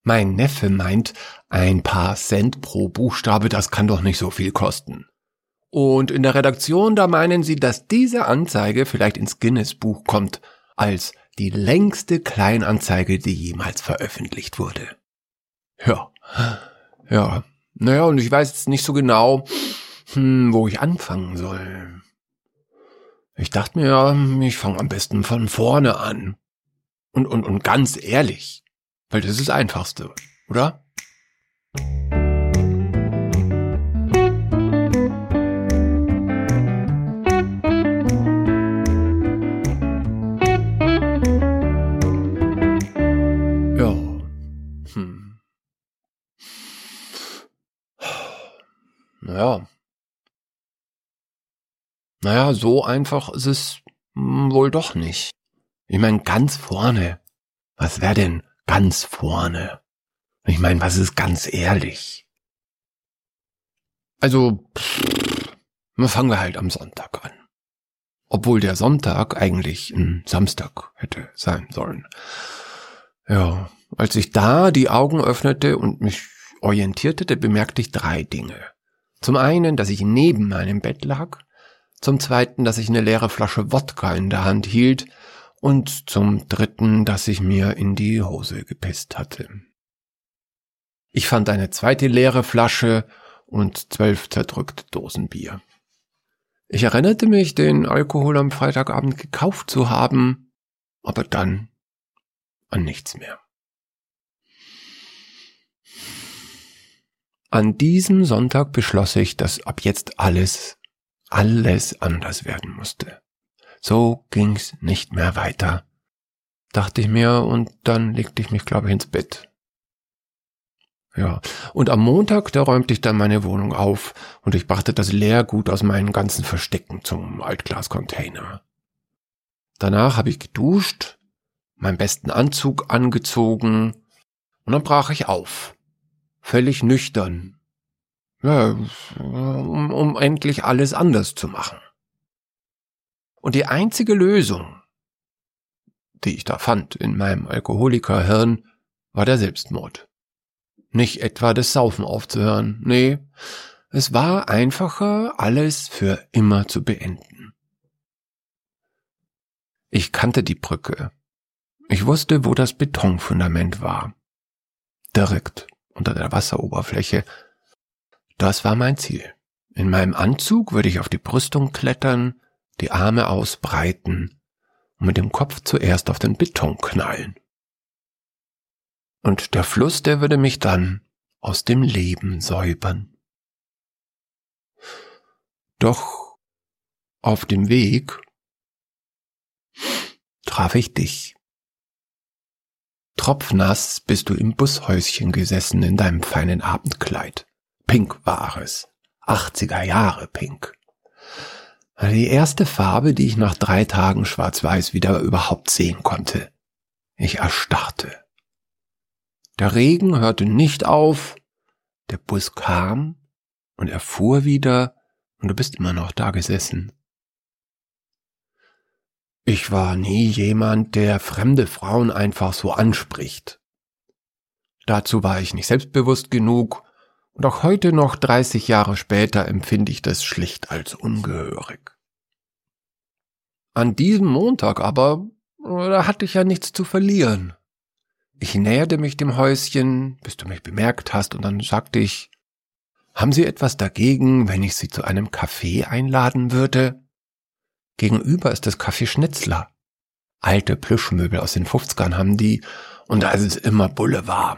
Mein Neffe meint, ein paar Cent pro Buchstabe, das kann doch nicht so viel kosten. Und in der Redaktion, da meinen sie, dass diese Anzeige vielleicht ins Guinness-Buch kommt, als die längste Kleinanzeige, die jemals veröffentlicht wurde. Ja, naja, und ich weiß jetzt nicht so genau, wo ich anfangen soll. Ich dachte mir, ich fange am besten von vorne an. Und ganz ehrlich, weil das ist das Einfachste, oder? Naja, so einfach ist es wohl doch nicht. Ich meine, ganz vorne. Was wäre denn ganz vorne? Ich meine, was ist ganz ehrlich? Also, fangen wir halt am Sonntag an. Obwohl der Sonntag eigentlich ein Samstag hätte sein sollen. Ja, als ich da die Augen öffnete und mich orientierte, da bemerkte ich 3 Dinge. Zum einen, dass ich neben meinem Bett lag. Zum zweiten, dass ich eine leere Flasche Wodka in der Hand hielt. Und zum dritten, dass ich mir in die Hose gepisst hatte. Ich fand eine zweite leere Flasche und 12 zerdrückte Dosen Bier. Ich erinnerte mich, den Alkohol am Freitagabend gekauft zu haben, aber dann an nichts mehr. An diesem Sonntag beschloss ich, dass ab jetzt alles anders werden musste. So ging's nicht mehr weiter, dachte ich mir, und dann legte ich mich, glaube ich, ins Bett. Ja, und am Montag, da räumte ich dann meine Wohnung auf und ich brachte das Leergut aus meinen ganzen Verstecken zum Altglascontainer. Danach habe ich geduscht, meinen besten Anzug angezogen und dann brach ich auf, völlig nüchtern. Ja, um endlich alles anders zu machen. Und die einzige Lösung, die ich da fand in meinem Alkoholikerhirn, war der Selbstmord. Nicht etwa das Saufen aufzuhören, nee, es war einfacher, alles für immer zu beenden. Ich kannte die Brücke. Ich wusste, wo das Betonfundament war. Direkt unter der Wasseroberfläche. Das war mein Ziel. In meinem Anzug würde ich auf die Brüstung klettern, die Arme ausbreiten und mit dem Kopf zuerst auf den Beton knallen. Und der Fluss, der würde mich dann aus dem Leben säubern. Doch auf dem Weg traf ich dich. Tropfnass bist du im Bushäuschen gesessen in deinem feinen Abendkleid. Pink war es. 80er Jahre Pink. Die erste Farbe, die ich nach 3 Tagen Schwarz-Weiß wieder überhaupt sehen konnte. Ich erstarrte. Der Regen hörte nicht auf, der Bus kam und er fuhr wieder und du bist immer noch da gesessen. Ich war nie jemand, der fremde Frauen einfach so anspricht. Dazu war ich nicht selbstbewusst genug und auch heute noch 30 Jahre später empfinde ich das schlicht als ungehörig. An diesem Montag aber, da hatte ich ja nichts zu verlieren. Ich näherte mich dem Häuschen, bis du mich bemerkt hast, und dann sagte ich, haben Sie etwas dagegen, wenn ich Sie zu einem Kaffee einladen würde? Gegenüber ist das Café Schnitzler. Alte Plüschmöbel aus den 50ern haben die, und da ist es immer bullewarm.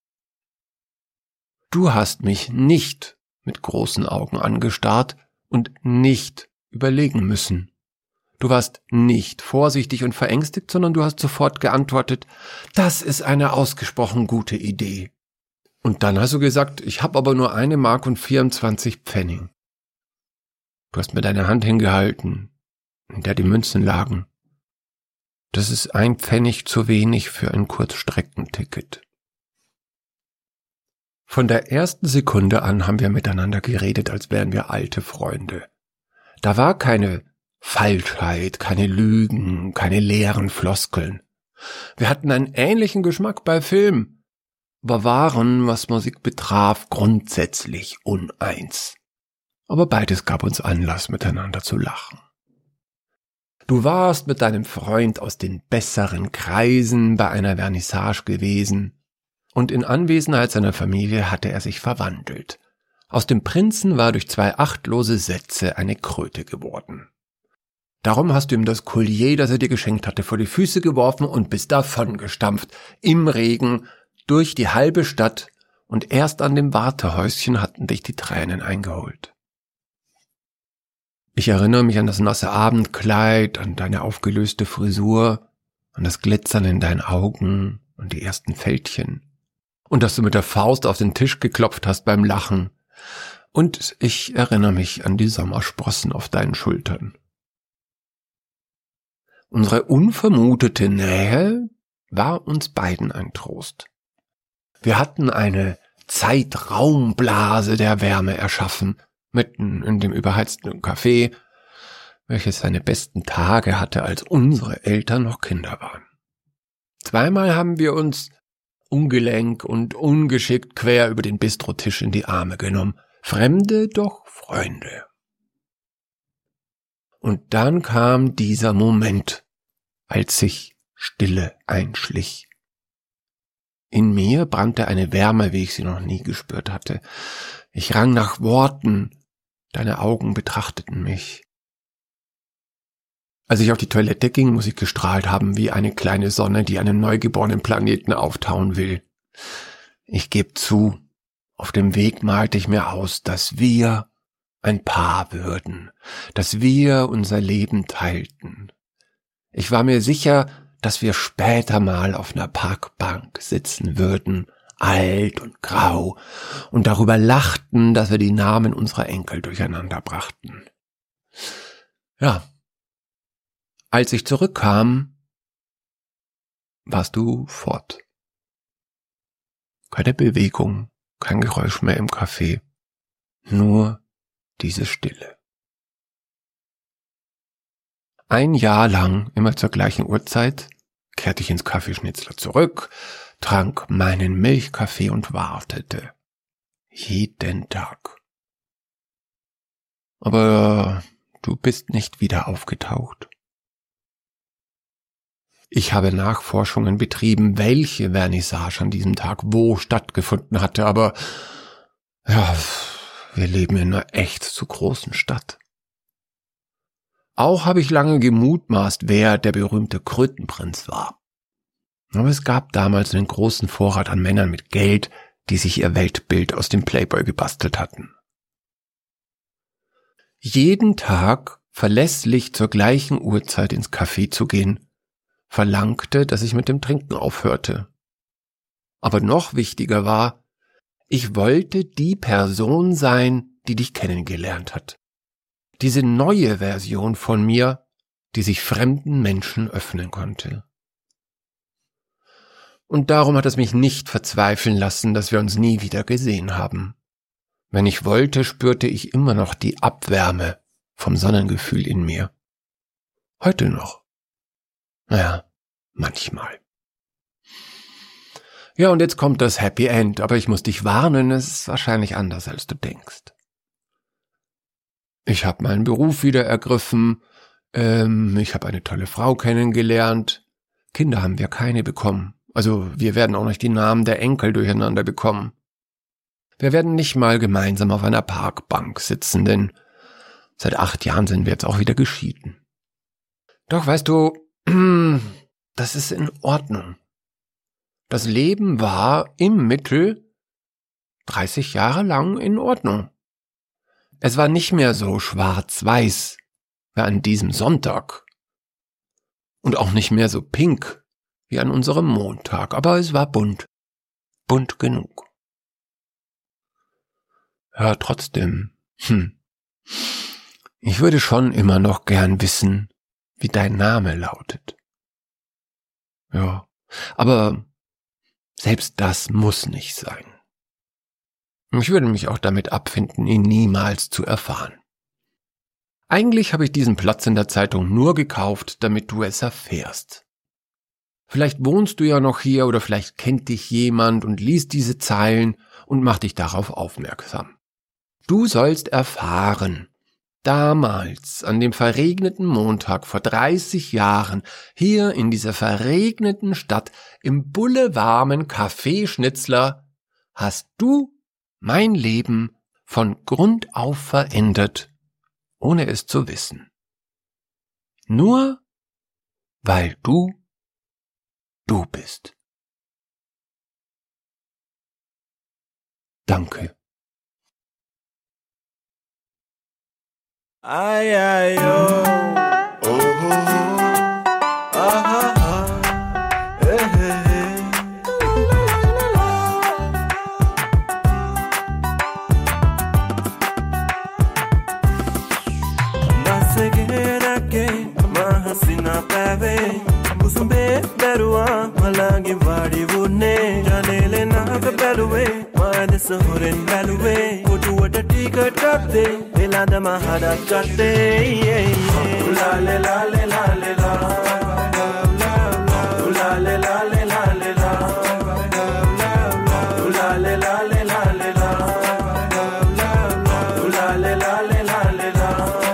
Du hast mich nicht mit großen Augen angestarrt und nicht überlegen müssen. Du warst nicht vorsichtig und verängstigt, sondern du hast sofort geantwortet, das ist eine ausgesprochen gute Idee. Und dann hast du gesagt, ich habe aber nur 1 Mark und 24 Pfennig. Du hast mir deine Hand hingehalten, in der die Münzen lagen. Das ist 1 Pfennig zu wenig für ein Kurzstreckenticket. Von der ersten Sekunde an haben wir miteinander geredet, als wären wir alte Freunde. Da war keine Falschheit, keine Lügen, keine leeren Floskeln. Wir hatten einen ähnlichen Geschmack bei Film. waren, was Musik betraf, grundsätzlich uneins. Aber beides gab uns Anlass, miteinander zu lachen. Du warst mit deinem Freund aus den besseren Kreisen bei einer Vernissage gewesen, und in Anwesenheit seiner Familie hatte er sich verwandelt. Aus dem Prinzen war durch 2 achtlose Sätze eine Kröte geworden. Darum hast du ihm das Collier, das er dir geschenkt hatte, vor die Füße geworfen und bist davongestampft, im Regen, durch die halbe Stadt, und erst an dem Wartehäuschen hatten dich die Tränen eingeholt. Ich erinnere mich an das nasse Abendkleid, an deine aufgelöste Frisur, an das Glitzern in deinen Augen und die ersten Fältchen. Und dass du mit der Faust auf den Tisch geklopft hast beim Lachen. Und ich erinnere mich an die Sommersprossen auf deinen Schultern. Unsere unvermutete Nähe war uns beiden ein Trost. Wir hatten eine Zeitraumblase der Wärme erschaffen, mitten in dem überheizten Café, welches seine besten Tage hatte, als unsere Eltern noch Kinder waren. 2-mal haben wir uns ungelenk und ungeschickt quer über den Bistrotisch in die Arme genommen. Fremde, doch Freunde. Und dann kam dieser Moment, als sich Stille einschlich. In mir brannte eine Wärme, wie ich sie noch nie gespürt hatte. Ich rang nach Worten, deine Augen betrachteten mich. Als ich auf die Toilette ging, muss ich gestrahlt haben wie eine kleine Sonne, die einen neugeborenen Planeten auftauen will. Ich gebe zu, auf dem Weg malte ich mir aus, dass wir ein Paar würden, dass wir unser Leben teilten. Ich war mir sicher, dass wir später mal auf einer Parkbank sitzen würden, alt und grau, und darüber lachten, dass wir die Namen unserer Enkel durcheinander brachten. Ja, als ich zurückkam, warst du fort. Keine Bewegung, kein Geräusch mehr im Café, nur diese Stille. 1 Jahr lang, immer zur gleichen Uhrzeit, kehrte ich ins Café Schnitzler zurück, trank meinen Milchkaffee und wartete. Jeden Tag. Aber du bist nicht wieder aufgetaucht. Ich habe Nachforschungen betrieben, welche Vernissage an diesem Tag wo stattgefunden hatte, aber ja, wir leben in einer echt zu großen Stadt. Auch habe ich lange gemutmaßt, wer der berühmte Krötenprinz war. Aber es gab damals einen großen Vorrat an Männern mit Geld, die sich ihr Weltbild aus dem Playboy gebastelt hatten. Jeden Tag verlässlich zur gleichen Uhrzeit ins Café zu gehen, verlangte, dass ich mit dem Trinken aufhörte. Aber noch wichtiger war, ich wollte die Person sein, die dich kennengelernt hat. Diese neue Version von mir, die sich fremden Menschen öffnen konnte. Und darum hat es mich nicht verzweifeln lassen, dass wir uns nie wieder gesehen haben. Wenn ich wollte, spürte ich immer noch die Abwärme vom Sonnengefühl in mir. Heute noch. Naja, manchmal. Ja, und jetzt kommt das Happy End, aber ich muss dich warnen, es ist wahrscheinlich anders, als du denkst. Ich habe meinen Beruf wieder ergriffen, ich habe eine tolle Frau kennengelernt, Kinder haben wir keine bekommen, also wir werden auch nicht die Namen der Enkel durcheinander bekommen. Wir werden nicht mal gemeinsam auf einer Parkbank sitzen, denn seit 8 Jahren sind wir jetzt auch wieder geschieden. Doch weißt du, das ist in Ordnung. Das Leben war im Mittel 30 Jahre lang in Ordnung. Es war nicht mehr so schwarz-weiß wie an diesem Sonntag und auch nicht mehr so pink wie an unserem Montag, aber es war bunt, bunt genug. Ja, trotzdem, ich würde schon immer noch gern wissen, wie dein Name lautet. Ja, aber selbst das muss nicht sein. Ich würde mich auch damit abfinden, ihn niemals zu erfahren. Eigentlich habe ich diesen Platz in der Zeitung nur gekauft, damit du es erfährst. Vielleicht wohnst du ja noch hier oder vielleicht kennt dich jemand und liest diese Zeilen und macht dich darauf aufmerksam. Du sollst erfahren, damals, an dem verregneten Montag vor 30 Jahren, hier in dieser verregneten Stadt, im bullewarmen Café Schnitzler, hast du mein Leben von Grund auf verändert, ohne es zu wissen. Nur weil du bist. Danke. Ay, ay, oh, oh, oh, ah, ah, hey, hey, hey. Nasegera mahasina pave, usumbe berua malagi vadi vune, janele na beruwe, mane soren beruwe, kutu wada ticket katte. Lada mahada katte, la le la le la le la, la le la le la le la, la le la le la le la, la le la le la le la.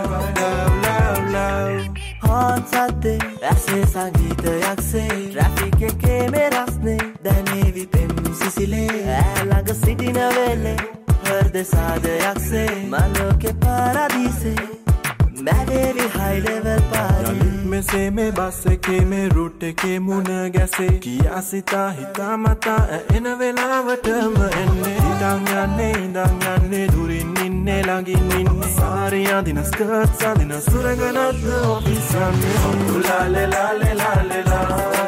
Haan satte aise sangeet yakse, traffic ke me rasne, dane vi pem sisile, laga sitina vele. Herde sade yakse mano ke paradise maine vi high level party me se me bus ke me route ke muna gase kiya sita hita mata ena velavatam enne danganne durin ninne lagin ninne sariya dina skirt sadina suraganat office anne la le la le la le la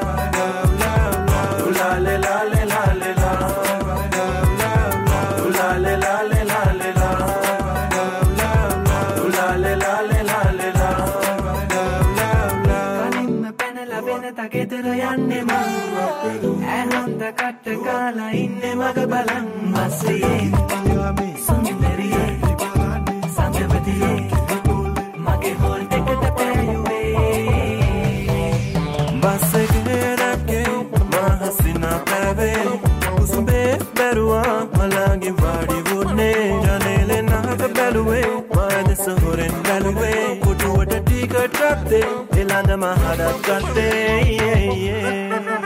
la le la le la le la le la le la le la la le la le la le la kalimma penala venata gedara yanne ma ahanda katta kala inne maga balan masiye sundariye sandavadiye mage hol ekata payuwe basegera ke mahasina pave usumbe berua malagi vadi vune janele na beruwe mane soren beruwe kutu wada ticket katte elanda mahada katte